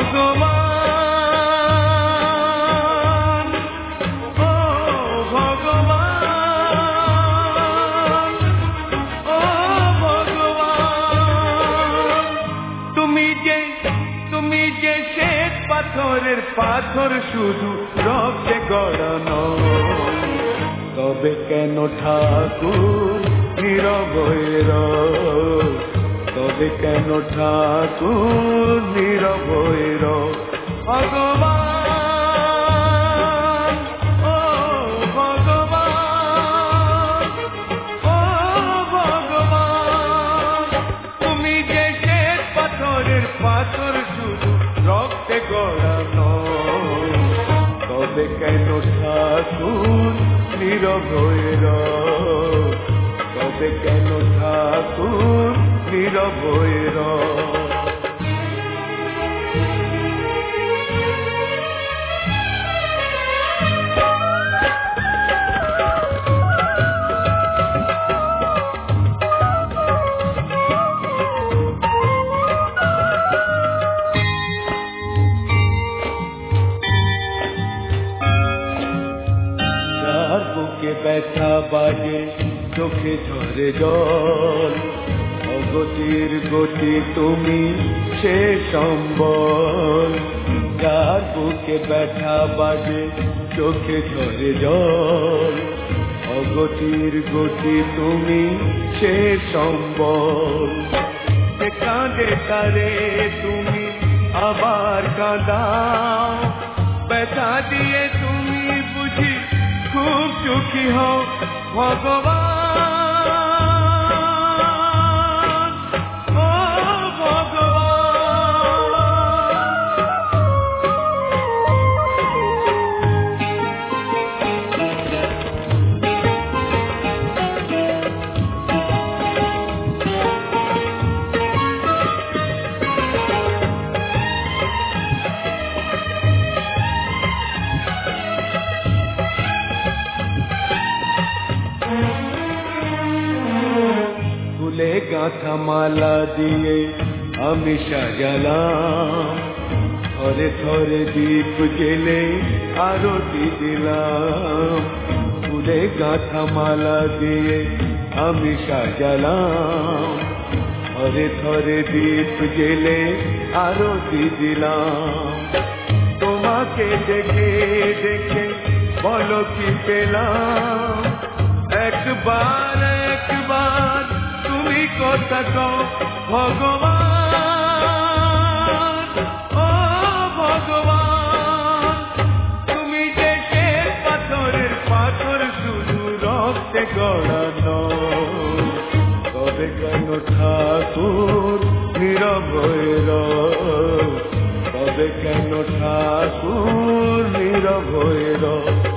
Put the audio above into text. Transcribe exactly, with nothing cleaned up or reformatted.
ভগবান ও ভগবান ও ভগবান তুমি যে তুমি যে শ্বেত পাথরের পাথর শুধু রক্তে গড়ানো তবে কেন ঠাকুর নীরব হয়ে রও তবে কেন ঠাকুর নীরব হয়ে রও ভগবান ও ভগবান ও ভগবান তুমি যে শ্বেত পাথরের পাথর শুধু রক্তে গড়ানো তবে কেন ঠাকুর নীরব হয়ে রও তবে কেন ঠাকুর নীরব হয়ে রও যার বুকে ব্যথা বাজে চোখে ঝরে জল অগতির গতি তুমি সে সম্বল যার বুকে ব্যথা বাজে চোখে ঝরে জল অগতির গতি তুমি সে সম্বল কাঁদে তারে তুমি আবার কাঁদাও ব্যথা দিয়ে তুমি বুঝি খুব সুখী হও ভগবান ও ফুলে গাঁথা মালা দিয়ে আমি সাজালাম থরে থরে দীপ জেলে আরতি দিলাম ফুলে গাঁথা মালা দিয়ে আমি সাজালাম থরে থরে দীপ জেলে আরতি দিলাম তোমাকে দেখে দেখে বলো কি পেলাম একবার একবার তুমি কথা কও ভগবান ও ভগবান তুমি যে শ্বেত পাথরের পাথর শুধু রক্তে গড়ানো তবে কেন ঠাকুর নীরব হয়ে রও তবে কেন ঠাকুর নীরব হয়ে রও